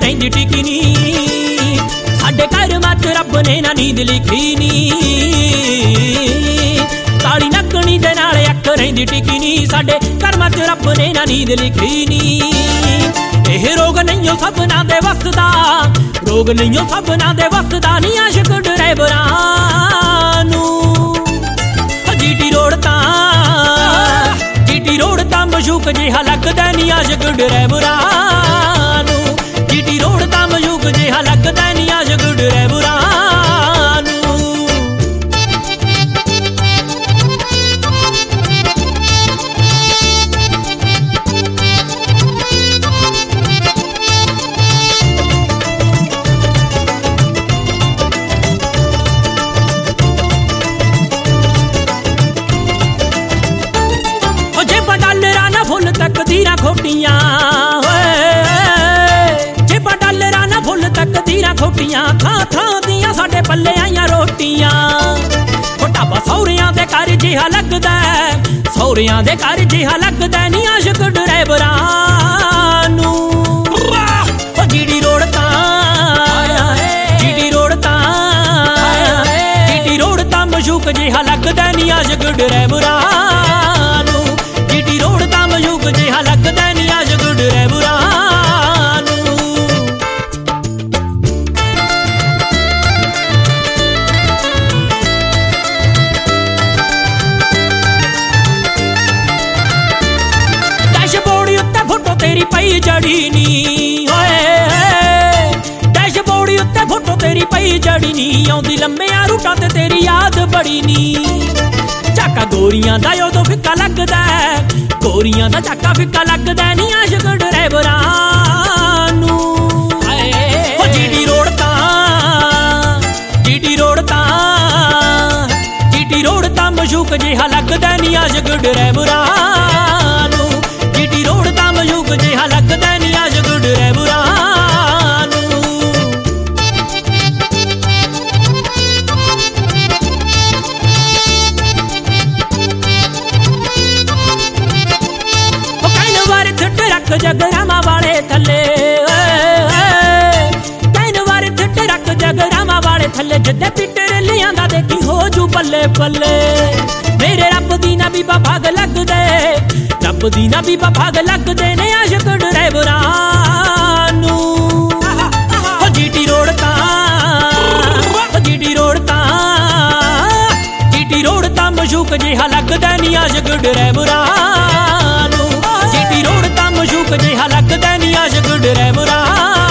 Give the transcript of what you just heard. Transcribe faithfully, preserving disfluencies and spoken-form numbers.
रहिंदी टिकी नी साडे करमां च रब ने ना नींद लिखी नी काली नगणी दे नाल अख रहिंदी टिकी नी साडे करमां च रब ने ना नींद लिखी नी एह रोग नहीं सबना दे वसदा रोग नहीं सबना दे वसदा नी आशिक ड्राइवरां नूं जीटी रोड तां जीटी रोड तां मशूक जिहा लगदा नी आशिक ड्राइवरां नूं जीटी रोड तां मशूक जिहा लगदा नी आशिक ड्राइवरां तकदीरां खोटियां जेबा डॉलरां ना फुल तकदीरां खोटियां थां थां दियां साडे पल्ले आईयां रोटियां ढाबा सौरियां दे घर जिहा लगदा सौरियां दे घर जिहा लगदा नी आशिक ड्राइवरां नूं जीटी रोड तां जीटी रोड तां जीटी रोड तां मशूक जिहा लगदा नी आशिक ड्राइवरां नूं जीटी रोड तां मशूक जिहा लगदा नी आशिक ड्राइवरां नूं डैशबोर्ड उत्ते फोटो तेरी पई चढ़ी नी होए डैशबोर्ड उत्ते फोटो तेरी पई चढ़ी नी आउंदी लम्मियां रूटां ते तेरी याद बड़ी नी झाका गोरियां दा उदों फिक्का लगदा गोरियां दा झाका फिक्का लगदा नी आशिक ड्राइवरां नूं जीटी रोड तां जीटी रोड तां जीटी रोड तां मशूक जिहा लगदा नी आशिक ड्राइवरां नूं जीटी रोड तां मशूक जिहा लगदा नी आशिक ड्राइवरां रख जगरामा वाले थले कैन वार थिट रख जगरामा वाले थले जिद्दे पिटर लियांदा देखी हो जू बल्ले बल्ले मेरे रब दी ना बीबा भाग लग दे रब दी ना बीबा भाग लग दे ने आशिक ड्राइवरां नूं जीटी रोड तां जीटी रोड तां जीटी रोड तां मशूक जिहा लगदा नी आशिक ड्राइवरां नूं जीटी रोड तां मशूक जिहा लगदा नी आशिक ड्राइवरां